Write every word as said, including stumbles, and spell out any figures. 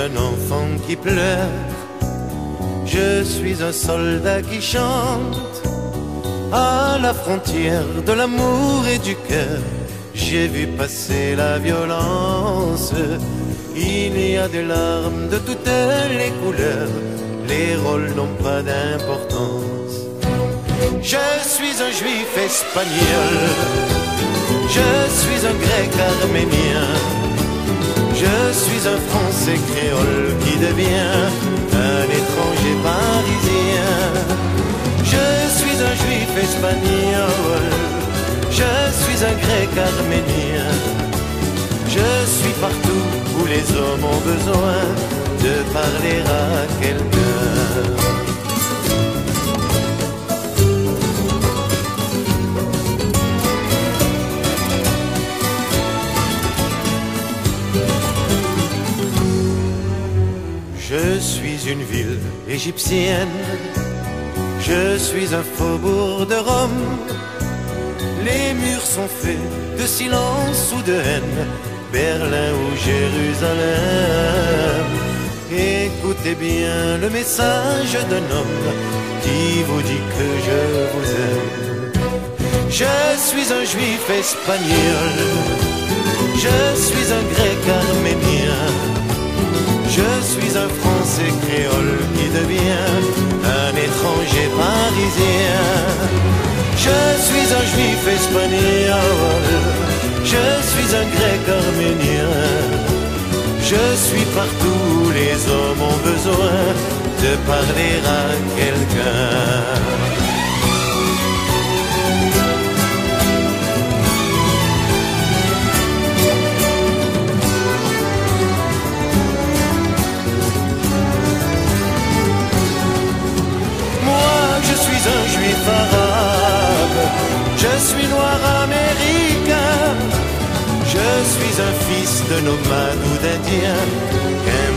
un enfant qui pleure, je suis un soldat qui chante. À la frontière de l'amour et du cœur, j'ai vu passer la violence. Il y a des larmes de toutes les couleurs, les rôles n'ont pas d'importance. Je suis un juif espagnol, je suis un grec arménien, je suis un français créole qui devient un étranger parisien. Je suis un juif espagnol, je suis un grec arménien, je suis partout où les hommes ont besoin de parler à quelqu'un. Je suis une ville égyptienne, je suis un faubourg de Rome. Les murs sont faits de silence ou de haine, Berlin ou Jérusalem. Écoutez bien le message d'un homme qui vous dit que je vous aime. Je suis un juif espagnol, je suis un grec arménien, je suis un français créole qui devient un étranger parisien. Je suis un juif espagnol, je suis un grec arménien, je suis partout où les hommes ont besoin de parler à quelqu'un. Un juif arabe, je suis noir américain, je suis un fils de nomade ou d'indien, qu'un